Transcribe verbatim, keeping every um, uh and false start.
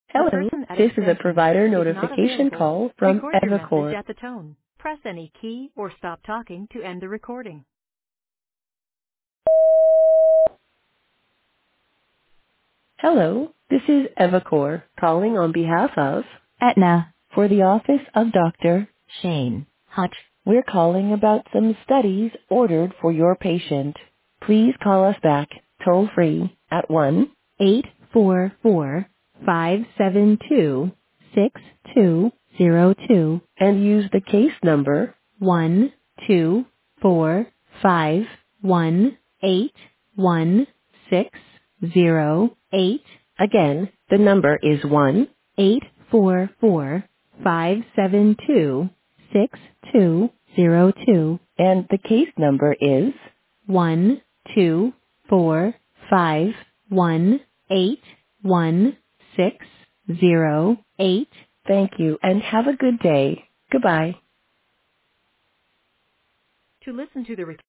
The Hello, person at this is a extension provider is not notification available. call from Record your message Evacor. at the tone. Press any key or stop talking to end the recording. Hello, this is Evacor calling on behalf of Aetna for the office of Doctor Shane Hutch. We're calling about some studies ordered for your patient. Please call us back toll free at one eight four four, five seven two, six two zero two and use the case number one two four five one eight one six zero eight. Again, the number is one eight four four five seven two six two zero two and the case number is one two four five one eight one six zero eight. Thank you and have a good day. Goodbye. To listen to the